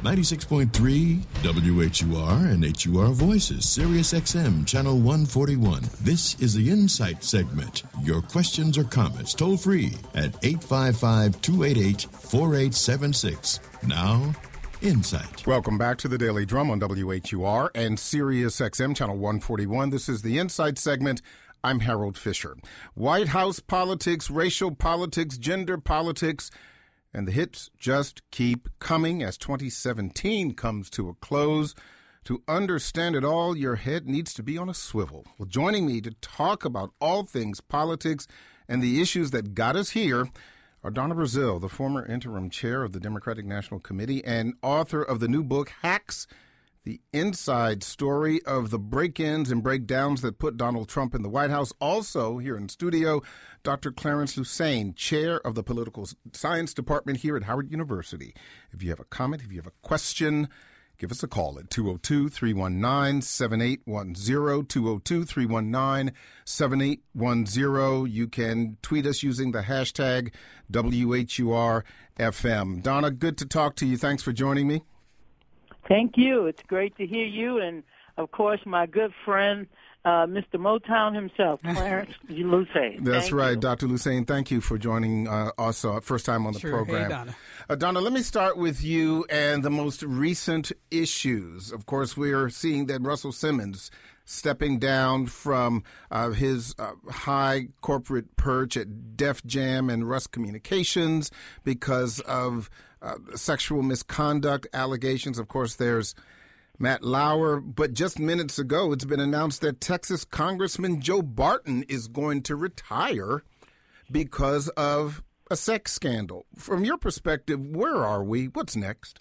96.3 WHUR and HUR Voices, Sirius XM, Channel 141. This is the Insight segment. Your questions or comments toll free at 855-288-4876. Now, Insight. Welcome back to the Daily Drum on WHUR and Sirius XM, Channel 141. This is the Insight segment. I'm Harold Fisher. White House politics, racial politics, gender politics, and the hits just keep coming as 2017 comes to a close. To understand it all, your head needs to be on a swivel. Well, joining me to talk about all things politics and the issues that got us here are Donna Brazile, the former interim chair of the Democratic National Committee and author of the new book, Hacks, the inside story of the break-ins and breakdowns that put Donald Trump in the White House. Also here in studio, Dr. Clarence Hussein, chair of the Political Science Department here at Howard University. If you have a comment, if you have a question, give us a call at 202-319-7810, 202-319-7810. You can tweet us using the hashtag WHURFM. Donna, good to talk to you. Thanks for joining me. Thank you. It's great to hear you and, of course, my good friend, Mr. Motown himself, Clarence Lucene. That's right, Dr. Lucene. Thank you for joining also first time on the program. Hey, Donna. Donna, let me start with you and the most recent issues. Of course, we're seeing that Russell Simmons stepping down from his high corporate perch at Def Jam and Russ Communications because of sexual misconduct allegations. Of course, there's Matt Lauer. But just minutes ago, it's been announced that Texas Congressman Joe Barton is going to retire because of a sex scandal. From your perspective, where are we? What's next?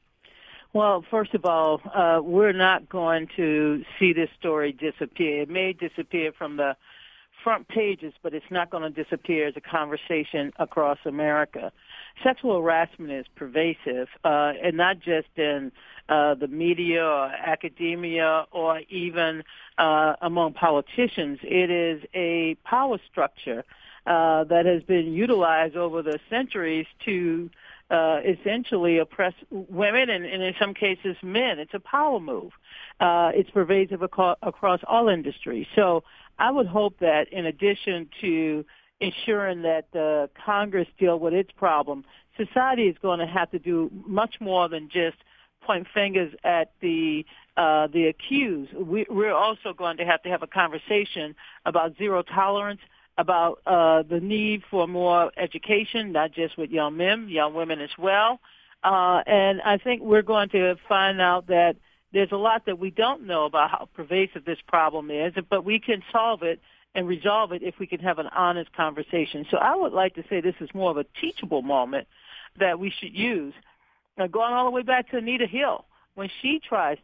Well, first of all, we're not going to see this story disappear. It may disappear from the front pages, but it's not going to disappear as a conversation across America. Sexual harassment is pervasive, and not just in the media or academia or even among politicians. It is a power structure that has been utilized over the centuries to essentially oppress women and in some cases men. It's a power move. It's pervasive across all industries. So I would hope that in addition to ensuring that the Congress deal with its problem, society is going to have to do much more than just point fingers at the accused. We're also going to have a conversation about zero tolerance, about the need for more education, not just with young men, young women as well. And I think we're going to find out that there's a lot that we don't know about how pervasive this problem is, but we can solve it and resolve it if we can have an honest conversation. So I would like to say this is more of a teachable moment that we should use. Now, going all the way back to Anita Hill, when she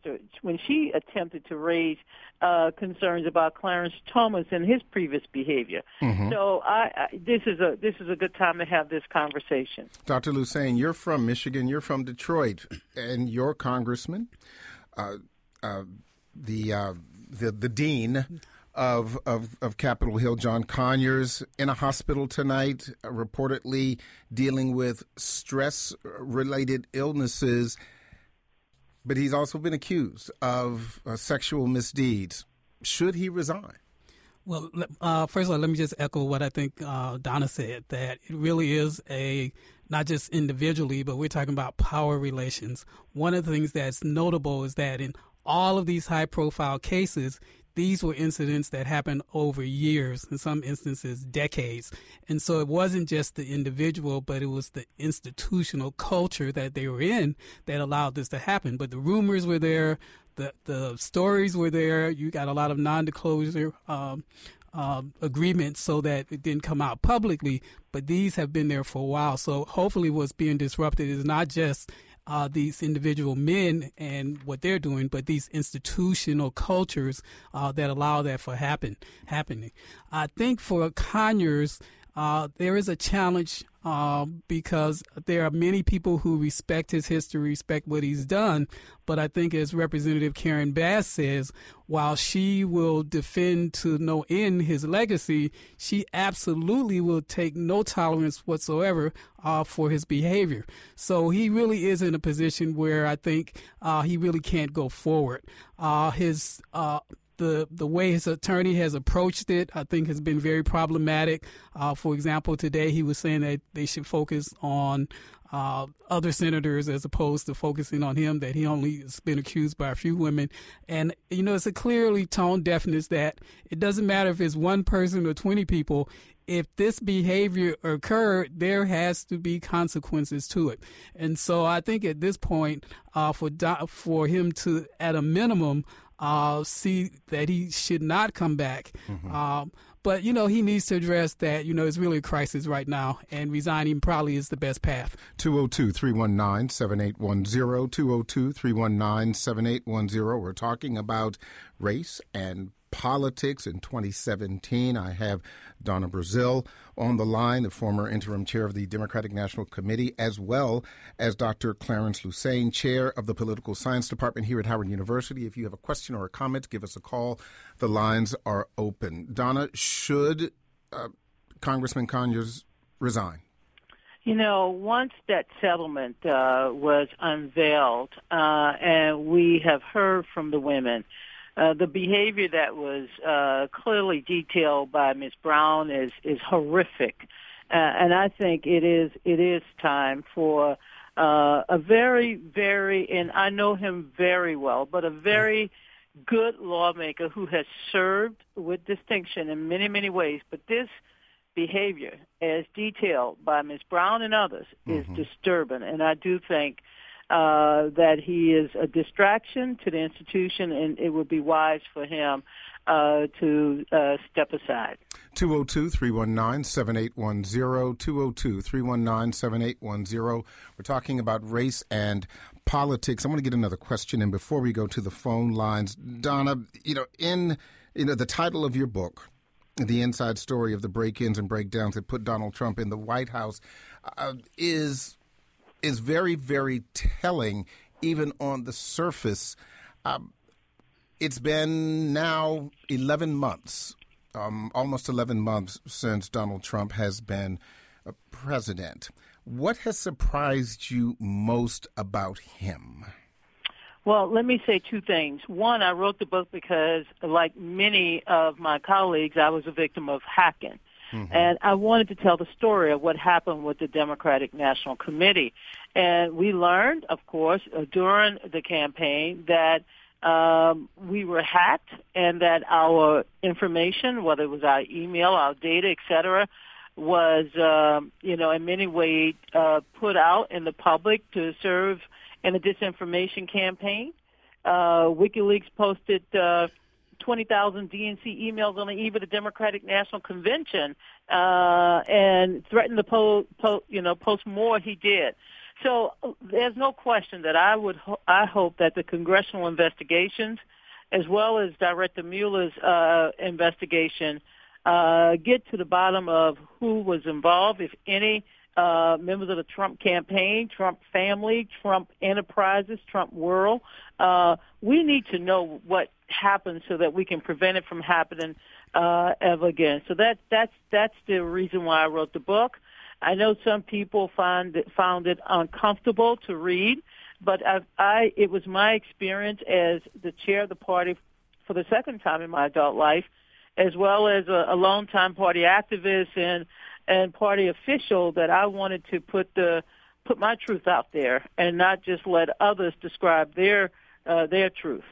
attempted to raise concerns about Clarence Thomas and his previous behavior. Mm-hmm. So this is a good time to have this conversation. Dr. Lucene, you're from Michigan, you're from Detroit, and your congressman, the dean of Capitol Hill, John Conyers, in a hospital tonight, reportedly dealing with stress-related illnesses. But he's also been accused of sexual misdeeds. Should he resign? Well, first of all, let me just echo what I think Donna said, that it really is not just individually, but we're talking about power relations. One of the things that's notable is that in all of these high-profile cases, these were incidents that happened over years, in some instances decades. And so it wasn't just the individual, but it was the institutional culture that they were in that allowed this to happen. But the rumors were there, the stories were there. You got a lot of non-disclosure agreements so that it didn't come out publicly, but these have been there for a while. So hopefully what's being disrupted is not just these individual men and what they're doing, but these institutional cultures that allow that for happening. I think for Conyers, there is a challenge because there are many people who respect his history, respect what he's done. But I think, as Representative Karen Bass says, while she will defend to no end his legacy, she absolutely will take no tolerance whatsoever for his behavior. So he really is in a position where I think he really can't go forward. The way his attorney has approached it, I think, has been very problematic. For example, today he was saying that they should focus on other senators as opposed to focusing on him, that he only has been accused by a few women. And, it's a clearly tone deafness that it doesn't matter if it's one person or 20 people. If this behavior occurred, there has to be consequences to it. And so I think at this point, for him to, at a minimum, see that he should not come back. Mm-hmm. But, he needs to address that, it's really a crisis right now, and resigning probably is the best path. 202-319-7810, 202-319-7810. We're talking about race and politics in 2017. I have Donna Brazile on the line, the former interim chair of the Democratic National Committee, as well as Dr. Clarence Lusane, chair of the Political Science Department here at Howard University. If you have a question or a comment, give us a call. The lines are open. Donna, should Congressman Conyers resign? Once that settlement was unveiled and we have heard from the women, the behavior that was clearly detailed by Ms. Brown is horrific, and I think it is time for a very, very, and I know him very well, but a very good lawmaker who has served with distinction in many, many ways. But this behavior, as detailed by Ms. Brown and others, is disturbing, and I do think that he is a distraction to the institution, and it would be wise for him to step aside. 202-319-7810, 202-319-7810. We're talking about race and politics. I want to get another question in before we go to the phone lines. Donna, in the title of your book, The Inside Story of the Break-ins and Breakdowns that put Donald Trump in the White House, is very, very telling, even on the surface. It's been now 11 months, almost 11 months since Donald Trump has been president. What has surprised you most about him? Well, let me say two things. One, I wrote the book because, like many of my colleagues, I was a victim of hacking. Mm-hmm. And I wanted to tell the story of what happened with the Democratic National Committee. And we learned, of course, during the campaign that we were hacked and that our information, whether it was our email, our data, et cetera, was, in many ways put out in the public to serve in a disinformation campaign. WikiLeaks posted 20,000 DNC emails on the eve of the Democratic National Convention and threatened to post more. He did. So there's no question that I hope that the congressional investigations, as well as Director Mueller's investigation, get to the bottom of who was involved, if any, members of the Trump campaign, Trump family, Trump enterprises, Trump world. We need to know what happened so that we can prevent it from happening ever again. So that's the reason why I wrote the book. I know some people found it uncomfortable to read, but it was my experience as the chair of the party for the second time in my adult life, as well as a longtime party activist and party official, that I wanted to put my truth out there and not just let others describe their truth.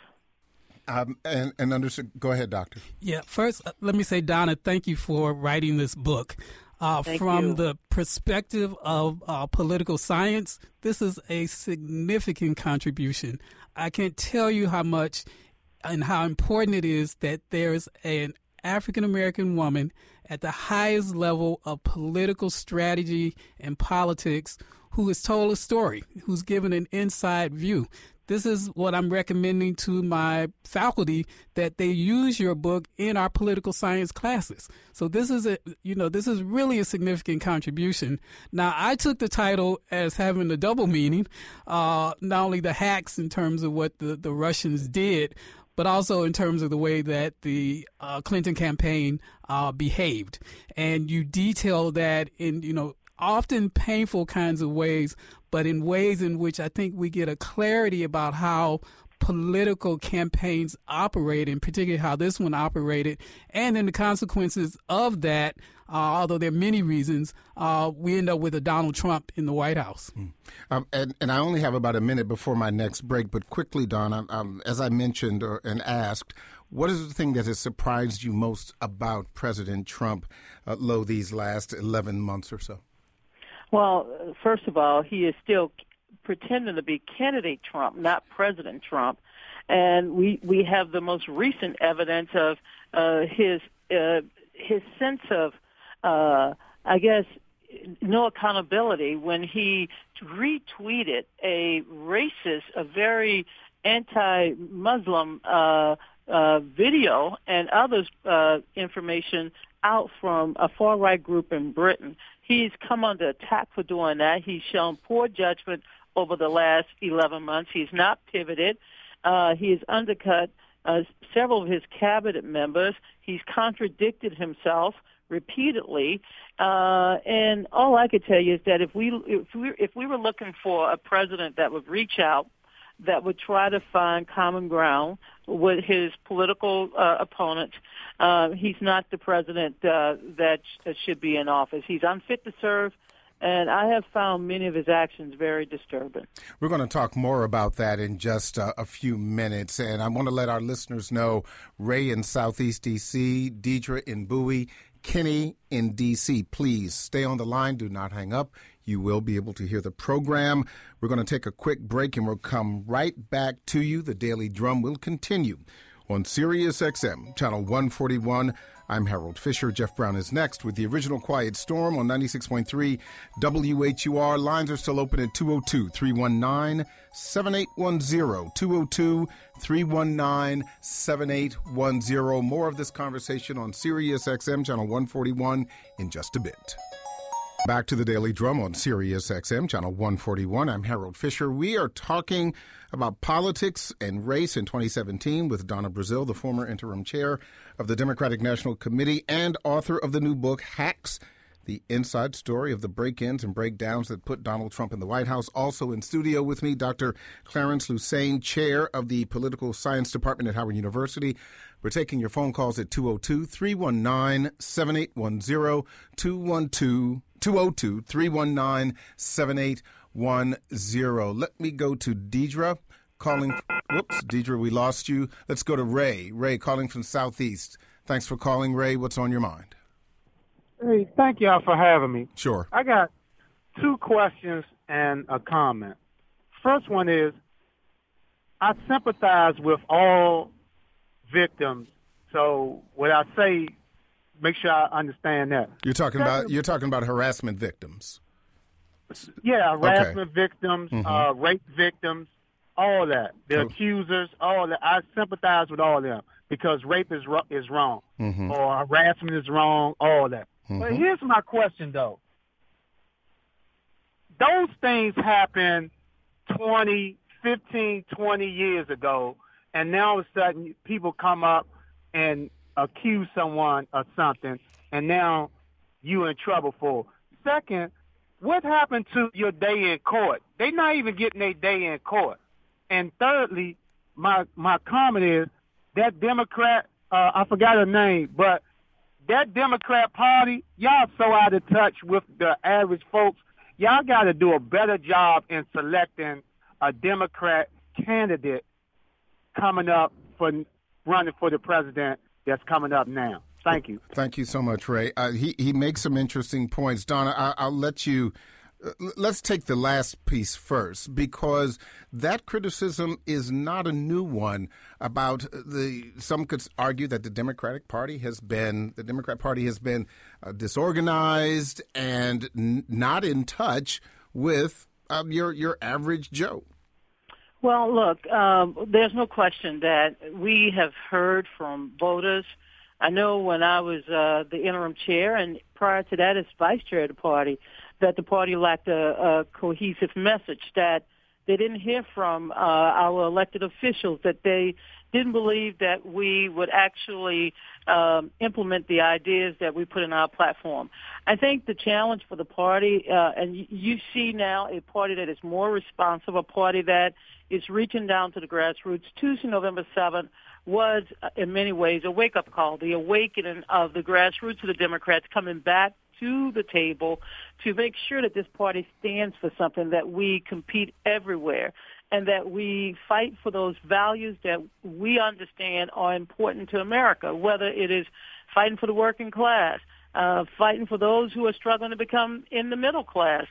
And understood. Go ahead, Doctor. Yeah. First, let me say, Donna, thank you for writing this book. From the perspective of political science, this is a significant contribution. I can't tell you how much and how important it is that there's an African-American woman at the highest level of political strategy and politics who has told a story, who's given an inside view. this is what I'm recommending to my faculty, that they use your book in our political science classes. So this is this is really a significant contribution. Now, I took the title as having a double meaning, not only the hacks in terms of what the Russians did, but also in terms of the way that the Clinton campaign behaved. And you detail that in, often painful kinds of ways, but in ways in which I think we get a clarity about how political campaigns operate, and particularly how this one operated, and then the consequences of that. Although there are many reasons, we end up with a Donald Trump in the White House. And I only have about a minute before my next break, but quickly, Don, as I mentioned and asked, what is the thing that has surprised you most about President Trump, these last 11 months or so? Well, first of all, he is still pretending to be candidate Trump, not President Trump. And we have the most recent evidence of his sense of, no accountability when he retweeted a racist, a very anti-Muslim video and other information out from a far-right group in Britain. He's come under attack for doing that. He's shown poor judgment over the last 11 months. He's not pivoted. He has undercut several of his cabinet members. He's contradicted himself repeatedly. And all I could tell you is that if we were looking for a president that would reach out, that would try to find common ground with his political opponents, he's not the president that should be in office. He's unfit to serve, and I have found many of his actions very disturbing. We're going to talk more about that in just a few minutes, and I want to let our listeners know Ray in Southeast D.C., Deidre in Bowie, Kenny in D.C. Please stay on the line. Do not hang up. You will be able to hear the program. We're going to take a quick break, and we'll come right back to you. The Daily Drum will continue on Sirius XM, Channel 141. I'm Harold Fisher. Jeff Brown is next with the original Quiet Storm on 96.3 WHUR. Lines are still open at 202-319-7810, 202-319-7810. More of this conversation on Sirius XM, Channel 141 in just a bit. Back to the Daily Drum on Sirius XM, Channel 141. I'm Harold Fisher. We are talking about politics and race in 2017 with Donna Brazile, the former interim chair of the Democratic National Committee and author of the new book, Hacks, the inside story of the break-ins and breakdowns that put Donald Trump in the White House. Also in studio with me, Dr. Clarence Lusane, chair of the Political Science Department at Howard University. We're taking your phone calls at 202-319-7810, 202-319-7810. Let me go to Deidre calling. Whoops, Deidre, we lost you. Let's go to Ray. Ray calling from Southeast. Thanks for calling, Ray. What's on your mind? Hey, thank y'all for having me. Sure. I got two questions and a comment. First one is, I sympathize with all victims. So what I say, make sure I understand that. You're talking about harassment victims. Yeah, harassment victims, rape victims, all that. The accusers, all that. I sympathize with all of them because rape is wrong, or harassment is wrong, all that. But here's my question, though. Those things happened 15, 20 years ago, and now all of a sudden people come up and accuse someone of something, and now you're in trouble for it. Second, what happened to your day in court? They're not even getting their day in court. And thirdly, my comment is that Democrat, I forgot her name, but that Democrat Party, y'all so out of touch with the average folks. Y'all got to do a better job in selecting a Democrat candidate coming up for running for the president that's coming up now. Thank you. Thank you so much, Ray. He makes some interesting points. Donna, I'll let you. Let's take the last piece first, because that criticism is not a new one about some could argue that the Democrat Party has been disorganized and not in touch with your average Joe. Well, look, there's no question that we have heard from voters. I know when I was the interim chair, and prior to that as vice chair of the party, that the party lacked a cohesive message, that they didn't hear from our elected officials, that they didn't believe that we would actually implement the ideas that we put in our platform. I think the challenge for the party, and you see now a party that is more responsive, a party that is reaching down to the grassroots. Tuesday, November 7th, was in many ways a wake-up call, the awakening of the grassroots of the Democrats coming back to the table to make sure that this party stands for something, that we compete everywhere, and that we fight for those values that we understand are important to America, whether it is fighting for the working class, fighting for those who are struggling to become in the middle class,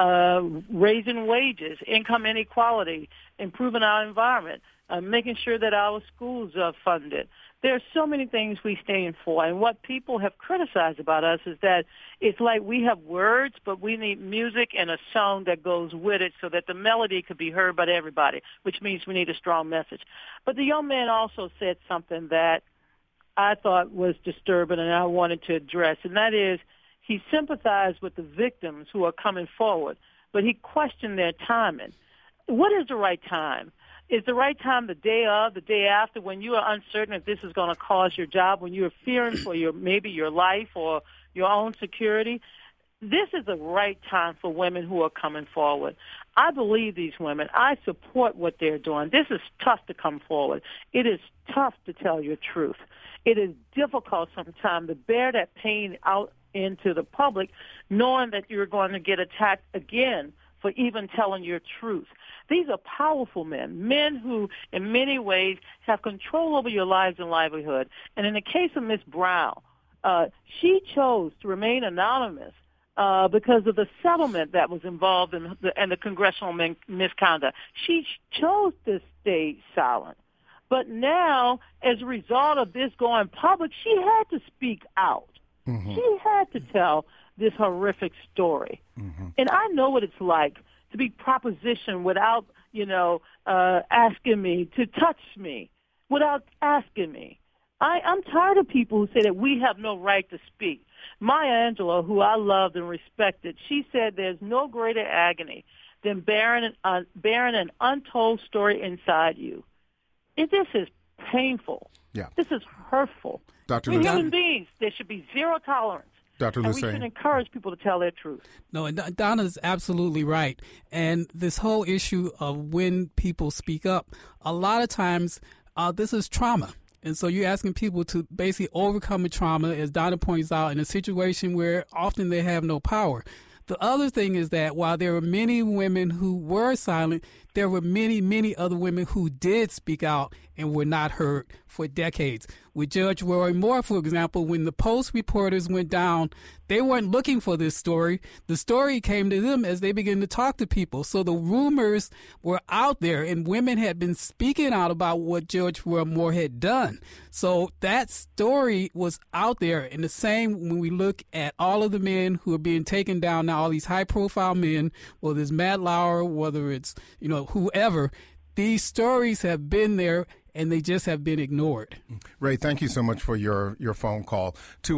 raising wages, income inequality, improving our environment, making sure that our schools are funded. There are so many things we stand for, and what people have criticized about us is that it's like we have words, but we need music and a song that goes with it so that the melody could be heard by everybody, which means we need a strong message. But the young man also said something that I thought was disturbing and I wanted to address, and that is he sympathized with the victims who are coming forward, but he questioned their timing. What is the right time? Is the right time the day of, the day after, when you are uncertain if this is going to cause your job, when you are fearing for maybe your life or your own security? This is the right time for women who are coming forward. I believe these women. I support what they're doing. This is tough to come forward. It is tough to tell your truth. It is difficult sometimes to bear that pain out into the public, knowing that you're going to get attacked again for even telling your truth. These are powerful men who in many ways have control over your lives and livelihood. And in the case of Ms. Brown, she chose to remain anonymous because of the settlement that was involved in the congressional misconduct. She chose to stay silent. But now, as a result of this going public, she had to speak out. Mm-hmm. She had to tell this horrific story. Mm-hmm. And I know what it's like to be propositioned without, asking me, to touch me, without asking me. I'm tired of people who say that we have no right to speak. Maya Angelou, who I loved and respected, she said there's no greater agony than bearing an untold story inside you. This is painful. Yeah. This is hurtful. Dr. We're human beings. There should be zero tolerance. Dr. And we should encourage people to tell their truth. No, and Donna's absolutely right. And this whole issue of when people speak up, a lot of times this is trauma. And so you're asking people to basically overcome a trauma, as Donna points out, in a situation where often they have no power. The other thing is that while there were many women who were silent, there were many, many other women who did speak out and were not heard for decades. With Judge Roy Moore, for example, when the Post reporters went down, they weren't looking for this story. The story came to them as they began to talk to people. So the rumors were out there, and women had been speaking out about what Judge Roy Moore had done. So that story was out there. And the same when we look at all of the men who are being taken down now, all these high-profile men, whether it's Matt Lauer, whether it's, whoever, these stories have been there, and they just have been ignored. Ray, thank you so much for your phone call.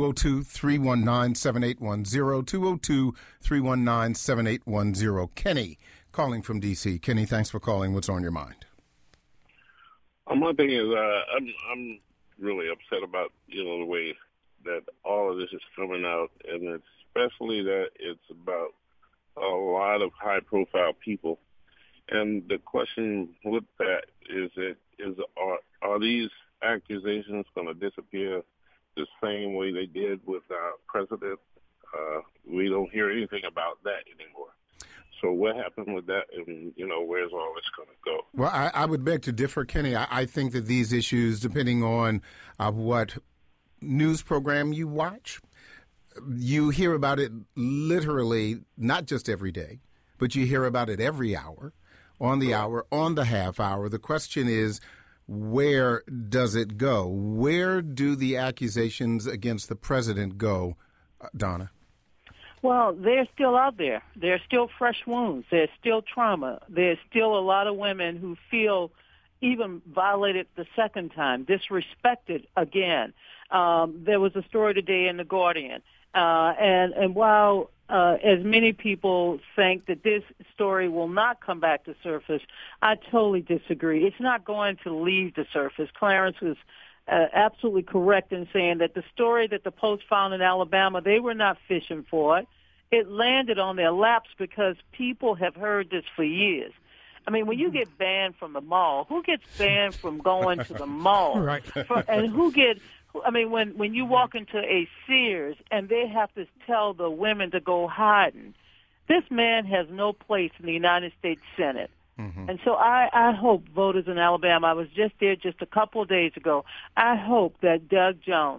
202-319-7810, 202-319-7810. Kenny calling from D.C. Kenny, thanks for calling. What's on your mind? My thing is I'm really upset about, the way that all of this is coming out, and especially that it's about a lot of high-profile people. And the question with that is are these accusations going to disappear the same way they did with our president? We don't hear anything about that anymore. So what happened with that, and, where's all this going to go? Well, I would beg to differ, Kenny. I think that these issues, depending on what news program you watch, you hear about it literally not just every day, but you hear about it every hour. On the hour, on the half hour. The question is, where does it go? Where do the accusations against the president go, Donna? Well, they're still out there. There's still fresh wounds. There's still trauma. There's still a lot of women who feel even violated the second time, disrespected again. There was a story today in The Guardian. And while as many people think that this story will not come back to surface, I totally disagree. It's not going to leave the surface. Clarence was absolutely correct in saying that the story that the Post found in Alabama, they were not fishing for it. It landed on their laps because people have heard this for years. I mean, when you get banned from the mall, who gets banned from going to the mall? Right. And when you walk into a Sears and they have to tell the women to go hiding, this man has no place in the United States Senate. Mm-hmm. And so I hope voters in Alabama, I was just there just a couple of days ago, I hope that Doug Jones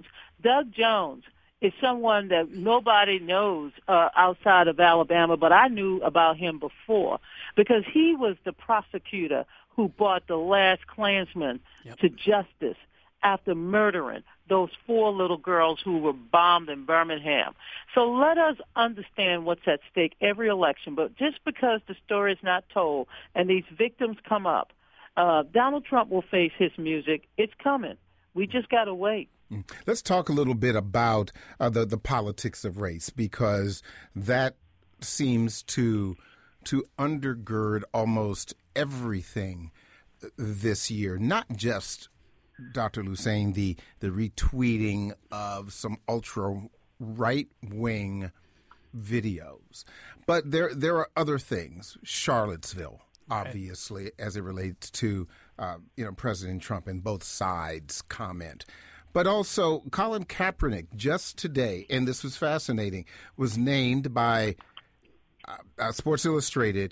is someone that nobody knows outside of Alabama, but I knew about him before because he was the prosecutor who brought the last Klansman to justice after murdering those 4 little girls who were bombed in Birmingham. So let us understand what's at stake every election. But just because the story is not told and these victims come up, Donald Trump will face his music. It's coming. We just got to wait. Let's talk a little bit about the politics of race, because that seems to undergird almost everything this year, not just Dr. Lusane, the retweeting of some ultra right-wing videos. But there are other things. Charlottesville, obviously, as it relates to President Trump and both sides' comment. But also Colin Kaepernick just today, and this was fascinating, was named by Sports Illustrated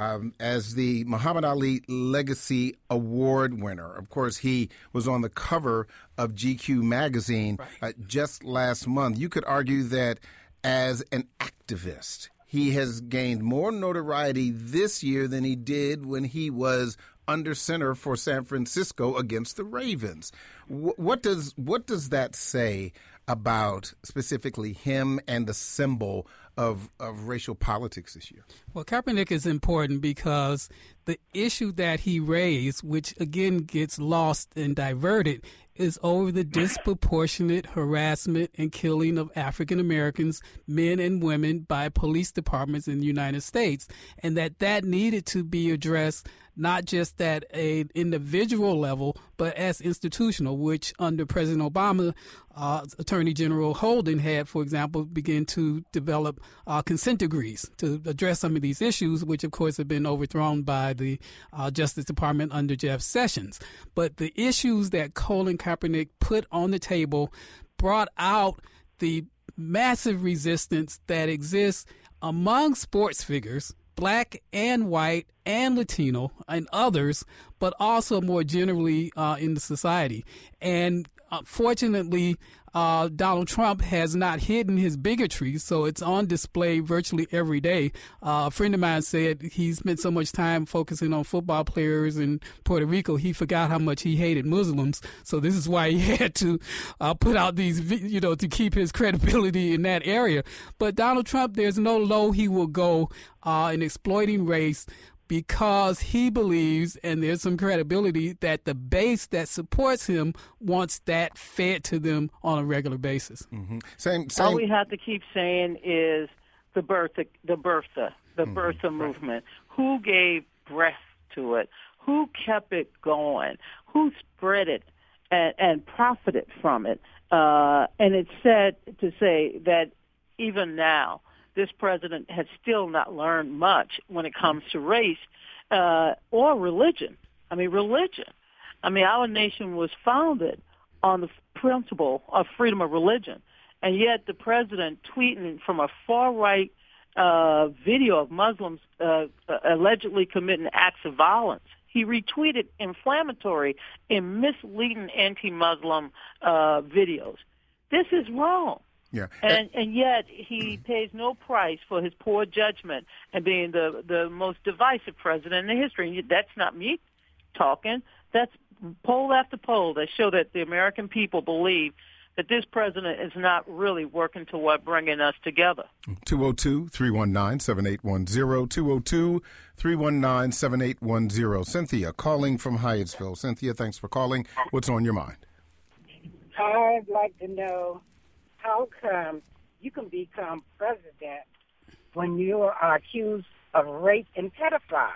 as the Muhammad Ali Legacy Award winner. Of course, he was on the cover of GQ magazine just last month. You could argue that as an activist, he has gained more notoriety this year than he did when he was under center for San Francisco against the Ravens. What does that say about specifically him and the symbol of racial politics this year? Well, Kaepernick is important because the issue that he raised, which again gets lost and diverted, is over the disproportionate harassment and killing of African Americans, men and women, by police departments in the United States, and that needed to be addressed not just at an individual level, but as institutional, which under President Obama, Attorney General Holden had, for example, begun to develop consent decrees to address some of these issues, which, of course, have been overthrown by the Justice Department under Jeff Sessions. But the issues that Colin Kaepernick put on the table brought out the massive resistance that exists among sports figures, Black and white and Latino and others, but also more generally in the society. And fortunately, Donald Trump has not hidden his bigotry, so it's on display virtually every day. A friend of mine said he spent so much time focusing on football players in Puerto Rico, he forgot how much he hated Muslims. So this is why he had to put out these, to keep his credibility in that area. But Donald Trump, there's no low he will go in exploiting race, because he believes, and there's some credibility, that the base that supports him wants that fed to them on a regular basis. Mm-hmm. Same. All we have to keep saying is the Bertha movement. Who gave breath to it? Who kept it going? Who spread it and profited from it? And it's sad to say that even now, this president has still not learned much when it comes to race or religion. Religion. Our nation was founded on the principle of freedom of religion, and yet the president tweeting from a far-right video of Muslims allegedly committing acts of violence. He retweeted inflammatory and misleading anti-Muslim videos. This is wrong. Yeah. And yet he pays no price for his poor judgment and being the most divisive president in history. That's not me talking. That's poll after poll that show that the American people believe that this president is not really working toward bringing us together. 202-319-7810, 202-319-7810. Cynthia calling from Hyattsville. Cynthia, thanks for calling. What's on your mind? I'd like to know how come you can become president when you are accused of rape and pedophile?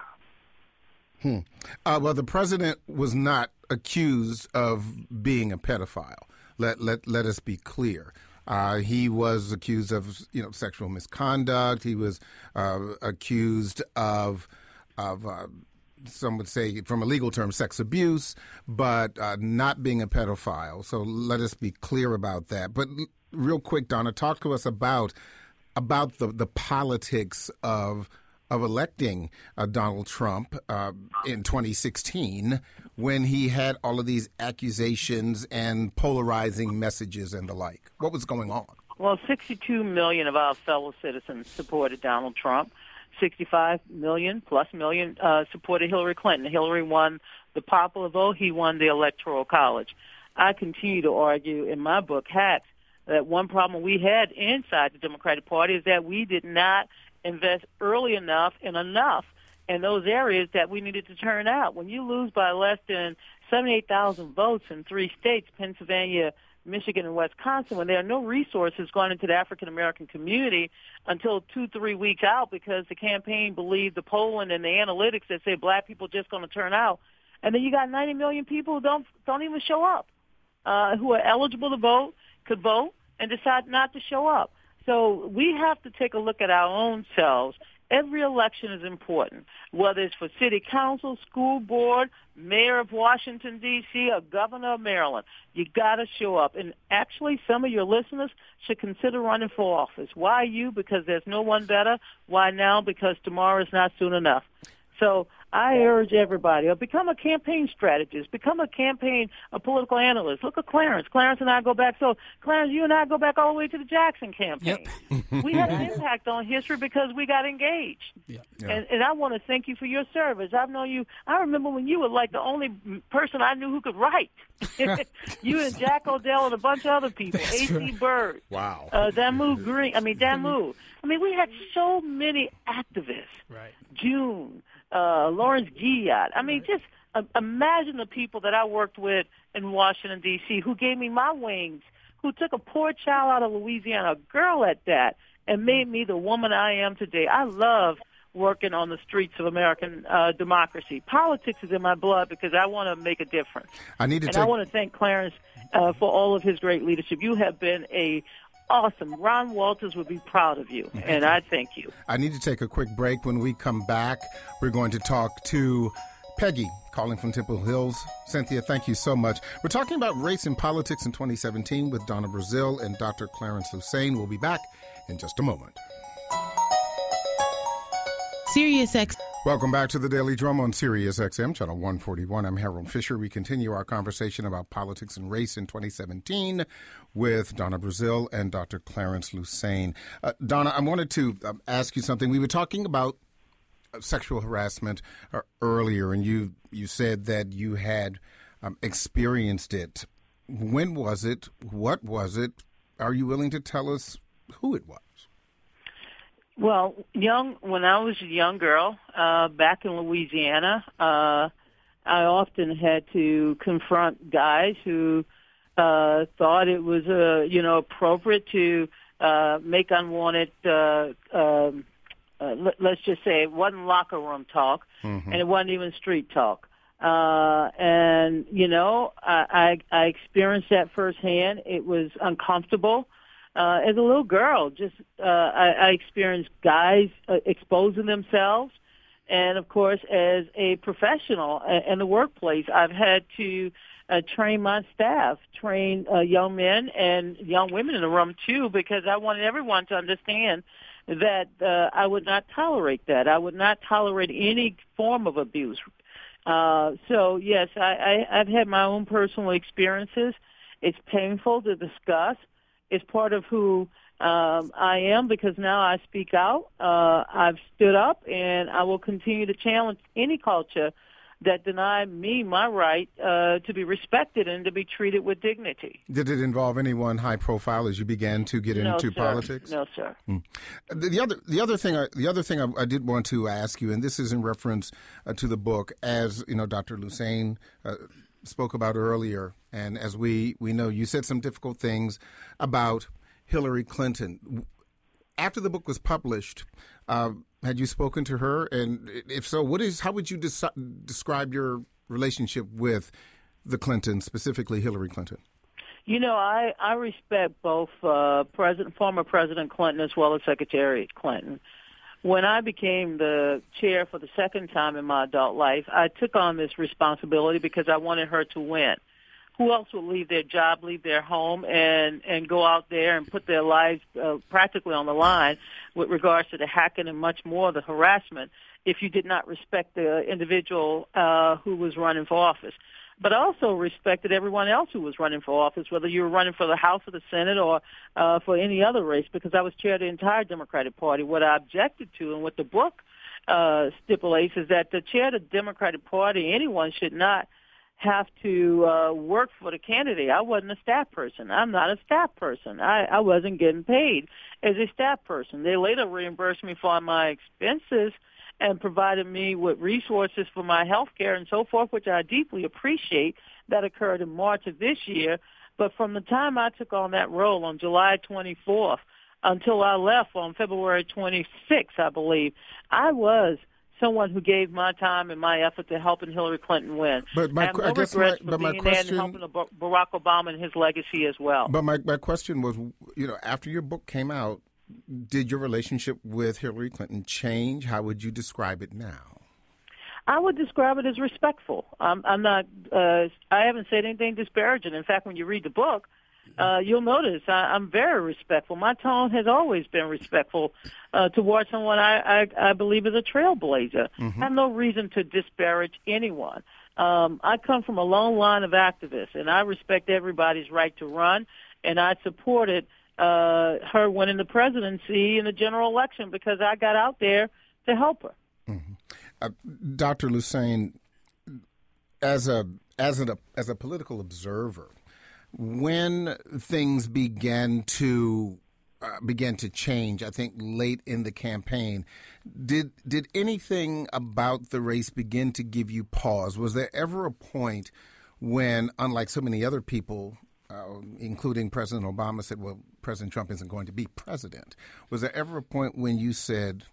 Well, the president was not accused of being a pedophile. Let us be clear. He was accused of, sexual misconduct. He was accused of some would say, from a legal term, sex abuse, but not being a pedophile. So let us be clear about that. But real quick, Donna, talk to us about the politics of electing Donald Trump in 2016 when he had all of these accusations and polarizing messages and the like. What was going on? Well, 62 million of our fellow citizens supported Donald Trump. 65 million plus million supported Hillary Clinton. Hillary won the popular vote. He won the Electoral College. I continue to argue in my book, Hacks, that one problem we had inside the Democratic Party is that we did not invest early enough in those areas that we needed to turn out. When you lose by less than 78,000 votes in 3 states, Pennsylvania, Michigan, and Wisconsin, when there are no resources going into the African-American community until 2-3 weeks out because the campaign believed the polling and the analytics that say black people just going to turn out. And then you got 90 million people who don't even show up, who are eligible to vote, could vote, and decide not to show up. So we have to take a look at our own selves. Every election is important, whether it's for city council, school board, mayor of Washington, D.C., or governor of Maryland. You got to show up. And actually, some of your listeners should consider running for office. Why you? Because there's no one better. Why now? Because tomorrow is not soon enough. So I urge everybody, become a campaign strategist, become a political analyst. Look at Clarence. Clarence and I go back. So, Clarence, you and I go back all the way to the Jackson campaign. Yep. We had an impact on history because we got engaged. Yeah. And I want to thank you for your service. I've known you. I remember when you were like the only person I knew who could write. You and Jack O'Dell and a bunch of other people. A.C. Right. Bird. Wow. Damu Green. Damu. We had so many activists. Right. June. Lawrence Guyot. Just imagine the people that I worked with in Washington, D.C., who gave me my wings, who took a poor child out of Louisiana, a girl at that, and made me the woman I am today. I love working on the streets of American democracy. Politics is in my blood because I want to make a difference. I want to thank Clarence for all of his great leadership. You have been awesome. Ron Walters would be proud of you, and I thank you. I need to take a quick break. When we come back, we're going to talk to Peggy, calling from Temple Hills. Cynthia, thank you so much. We're talking about race and politics in 2017 with Donna Brazile and Dr. Clarence Lusane. We'll be back in just a moment. Welcome back to the Daily Drum on Sirius XM, Channel 141. I'm Harold Fisher. We continue our conversation about politics and race in 2017 with Donna Brazile and Dr. Clarence Lusane. Donna, I wanted to ask you something. We were talking about sexual harassment earlier, and you said that you had experienced it. When was it? What was it? Are you willing to tell us who it was? Well, when I was a young girl, back in Louisiana, I often had to confront guys who thought it was, appropriate to make unwanted, let's just say it wasn't locker room talk, and it wasn't even street talk. I experienced that firsthand. It was uncomfortable. As a little girl, I experienced guys exposing themselves. And, of course, as a professional in the workplace, I've had to train my staff, train young men and young women in the room, too, because I wanted everyone to understand that I would not tolerate that. I would not tolerate any form of abuse. So, yes, I've had my own personal experiences. It's painful to discuss. It's part of who I am because now I speak out. I've stood up, and I will continue to challenge any culture that deny me my right to be respected and to be treated with dignity. Did it involve anyone high profile as you began to get into politics? No, sir. The other thing I did want to ask you, and this is in reference to the book, as you know, Dr. Lusane spoke about earlier, and as we know, you said some difficult things about Hillary Clinton. After the book was published, had you spoken to her? And if so, how would you describe your relationship with the Clintons, specifically Hillary Clinton? You know, I respect both former President Clinton as well as Secretary Clinton. When I became the chair for the second time in my adult life, I took on this responsibility because I wanted her to win. Who else would leave their job, leave their home, and go out there and put their lives practically on the line with regards to the hacking and much more, the harassment, if you did not respect the individual who was running for office? But I also respected everyone else who was running for office, whether you were running for the House or the Senate or for any other race, because I was chair of the entire Democratic Party. What I objected to and what the book stipulates is that the chair of the Democratic Party, anyone should not have to work for the candidate. I wasn't a staff person. I'm not a staff person. I wasn't getting paid as a staff person. They later reimbursed me for my expenses and provided me with resources for my health care and so forth, which I deeply appreciate. That occurred in March of this year. But from the time I took on that role on July 24th until I left on February 26th, I believe, I was someone who gave my time and my effort to helping Hillary Clinton win. But my question, helping Barack Obama and his legacy as well. But my question was, you know, after your book came out, did your relationship with Hillary Clinton change? How would you describe it now? I would describe it as respectful. I'm not. I haven't said anything disparaging. In fact, when you read the book, you'll notice I'm very respectful. My tone has always been respectful towards someone I believe is a trailblazer. I have no reason to disparage anyone. I come from a long line of activists, and I respect everybody's right to run, and I supported her winning the presidency in the general election because I got out there to help her. Dr. Lusane, as a political observer, when things began to change, I think late in the campaign, did anything about the race begin to give you pause? Was there ever a point when, unlike so many other people, including President Obama, said, well, President Trump isn't going to be president? Was there ever a point when you said,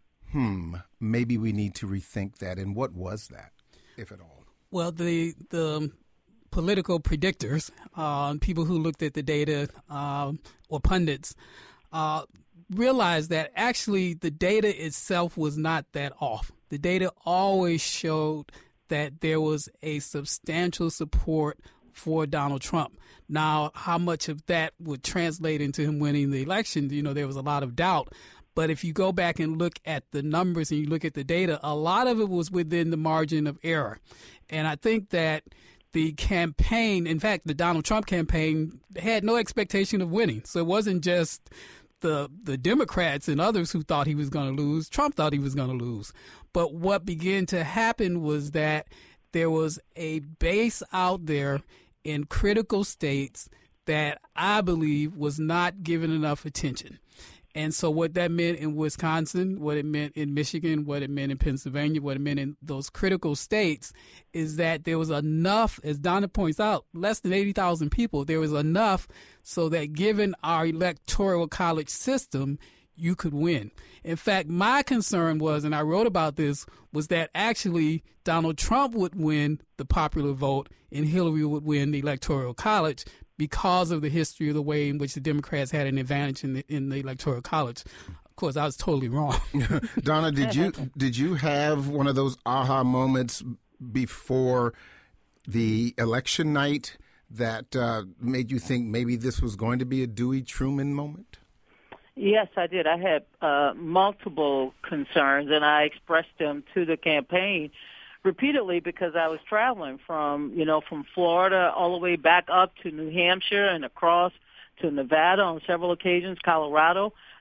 maybe we need to rethink that? And what was that, if at all? Well, the political predictors, people who looked at the data or pundits, realized that actually the data itself was not that off. The data always showed that there was a substantial support for Donald Trump. Now, how much of that would translate into him winning the election, there was a lot of doubt. But if you go back and look at the numbers and you look at the data, a lot of it was within the margin of error. And I think that the campaign, in fact, the Donald Trump campaign, had no expectation of winning. So it wasn't just the Democrats and others who thought he was going to lose. Trump thought he was going to lose. But what began to happen was that there was a base out there in critical states that I believe was not given enough attention. And so what that meant in Wisconsin, what it meant in Michigan, what it meant in Pennsylvania, what it meant in those critical states is that there was enough, as Donna points out, less than 80,000 people, there was enough so that given our electoral college system, you could win. In fact, my concern was, and I wrote about this, was that actually Donald Trump would win the popular vote and Hillary would win the electoral college because of the history of the way in which the Democrats had an advantage in the electoral college. Of course, I was totally wrong. Donna, did you have one of those aha moments before the election night that made you think maybe this was going to be a Dewey Truman moment? Yes, I did. I had multiple concerns, and I expressed them to the campaign repeatedly because I was traveling from Florida all the way back up to New Hampshire and across to Nevada on several occasions, Colorado.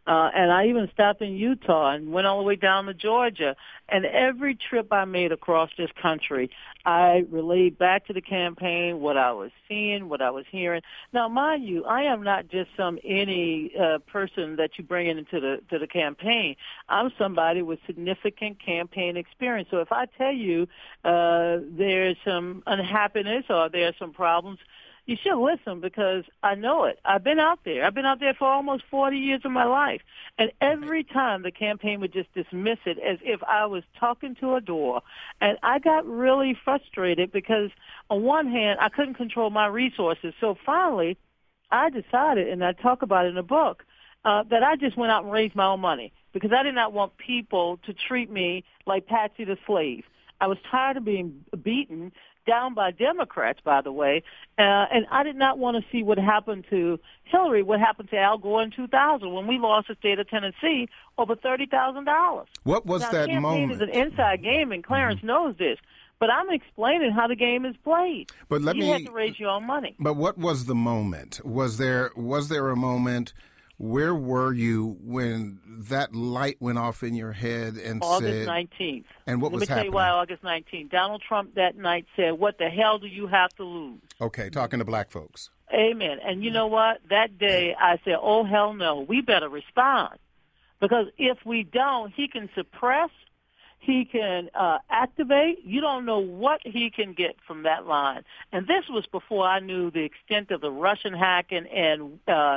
And I even stopped in Utah and went all the way down to Georgia. And every trip I made across this country, I relayed back to the campaign what I was seeing, what I was hearing. Now, mind you, I am not just any person that you bring into the campaign. I'm somebody with significant campaign experience. So if I tell you there's some unhappiness or there's some problems, you should listen because I know it. I've been out there. I've been out there for almost 40 years of my life. And every time the campaign would just dismiss it as if I was talking to a door. And I got really frustrated because on one hand, I couldn't control my resources. So finally, I decided, and I talk about it in the book, that I just went out and raised my own money because I did not want people to treat me like Patsy the slave. I was tired of being beaten down by Democrats, by the way, and I did not want to see what happened to Hillary, what happened to Al Gore in 2000 when we lost the state of Tennessee over $30,000. What was that moment? Campaign is an inside game, and Clarence knows this. But I'm explaining how the game is played. But you had to raise your own money. But what was the moment? Was there a moment? Where were you when that light went off in your head and August 19th. And what was happening? Let me tell you why August 19th. Donald Trump that night said, "What the hell do you have to lose?" Okay, talking to black folks. Amen. And you know what? That day I said, "Oh, hell no. We better respond." Because if we don't, he can suppress, he can activate. You don't know what he can get from that line. And this was before I knew the extent of the Russian hacking and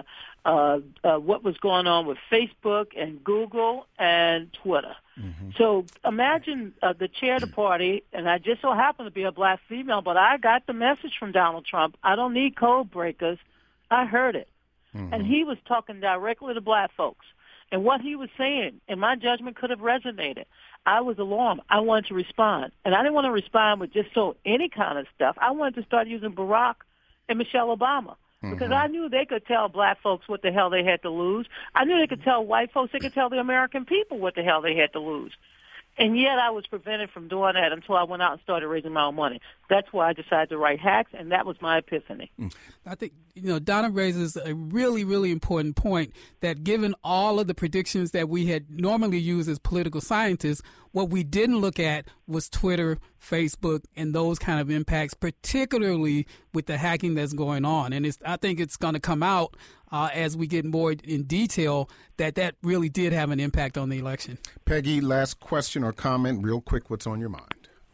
what was going on with Facebook and Google and Twitter. Mm-hmm. So imagine the chair of the party, and I just so happen to be a black female, but I got the message from Donald Trump. I don't need code breakers. I heard it. Mm-hmm. And he was talking directly to black folks. And what he was saying, in my judgment, could have resonated. I was alarmed. I wanted to respond. And I didn't want to respond with just any kind of stuff. I wanted to start using Barack and Michelle Obama because I knew they could tell black folks what the hell they had to lose. I knew they could tell white folks, they could tell the American people what the hell they had to lose. And yet I was prevented from doing that until I went out and started raising my own money. That's why I decided to write Hacks, and that was my epiphany. I think, Donna raises a really, really important point that given all of the predictions that we had normally used as political scientists, what we didn't look at was Twitter, Facebook, and those kind of impacts, particularly with the hacking that's going on. And I think it's going to come out as we get more in detail that really did have an impact on the election. Peggy, last question or comment, real quick, what's on your mind?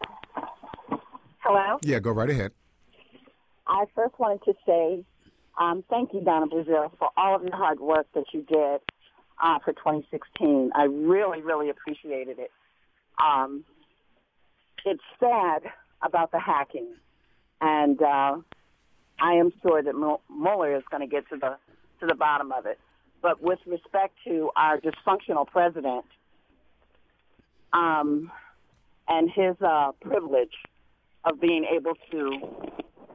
Hello? Yeah, go right ahead. I first wanted to say thank you, Donna Brazile, for all of your hard work that you did for 2016. I really, really appreciated it. It's sad about the hacking, and I am sure that Mueller is going to get to the bottom of it. But with respect to our dysfunctional president and his privilege of being able to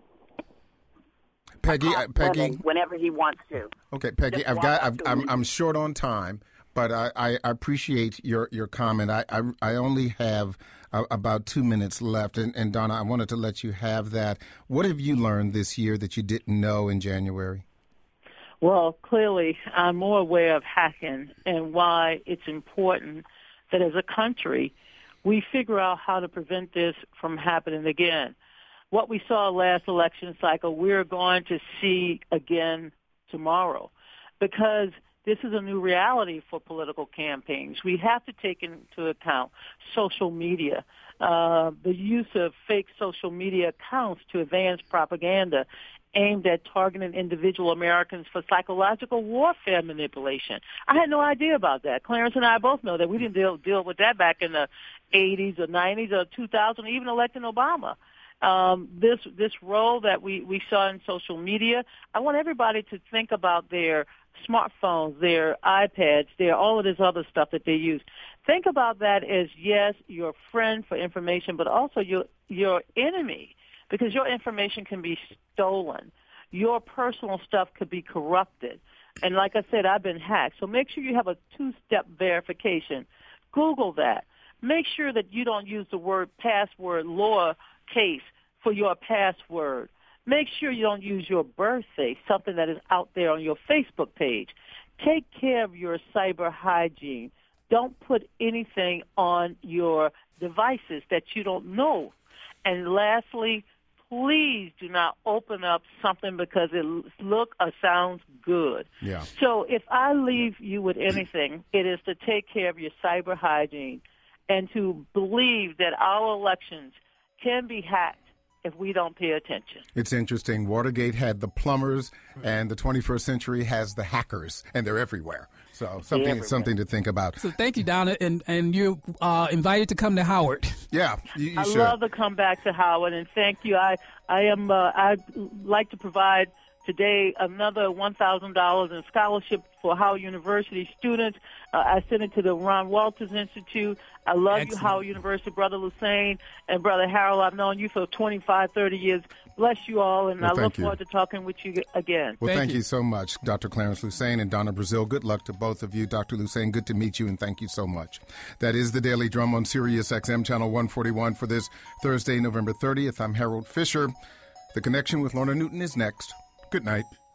Peggy, whenever he wants to. Okay, Peggy, I'm short on time, but I appreciate your comment. I only have about 2 minutes left, and Donna, I wanted to let you have that. What have you learned this year that you didn't know in January? Well, clearly, I'm more aware of hacking and why it's important that as a country, we figure out how to prevent this from happening again. What we saw last election cycle, we're going to see again tomorrow because this is a new reality for political campaigns. We have to take into account social media, the use of fake social media accounts to advance propaganda aimed at targeting individual Americans for psychological warfare manipulation. I had no idea about that. Clarence and I both know that we didn't deal with that back in the 80s or 90s or 2000, even electing Obama. This role that we saw in social media, I want everybody to think about their smartphones, their iPads, all of this other stuff that they use. Think about that as, yes, your friend for information, but also your enemy, because your information can be stolen. Your personal stuff could be corrupted. And like I said, I've been hacked. So make sure you have a two-step verification. Google that. Make sure that you don't use the word password lowercase for your password. Make sure you don't use your birthday, something that is out there on your Facebook page. take care of your cyber hygiene. Don't put anything on your devices that you don't know. And lastly, please do not open up something because it looks or sounds good. Yeah. So if I leave you with anything, it is to take care of your cyber hygiene and to believe that our elections can be hacked if we don't pay attention. It's interesting. Watergate had the plumbers, and the 21st century has the hackers, and they're everywhere. So something to think about. So thank you, Donna, and you're invited to come to Howard. Yeah, you I should. love to come back to Howard, and thank you. I'd like to provide today another $1,000 in scholarship for Howard University students. I sent it to the Ron Walters Institute. I love Excellent. you, Howard University, Brother Lucene and Brother Harold. I've known you for 25, 30 years. Bless you all, and I look forward to talking with you again. Well, thank you so much, Dr. Clarence Lucene and Donna Brazile. Good luck to both of you. Dr. Lucene, good to meet you, and thank you so much. That is the Daily Drum on Sirius XM Channel 141 for this Thursday, November 30th. I'm Harold Fisher. The Connection with Lorna Newton is next. Good night.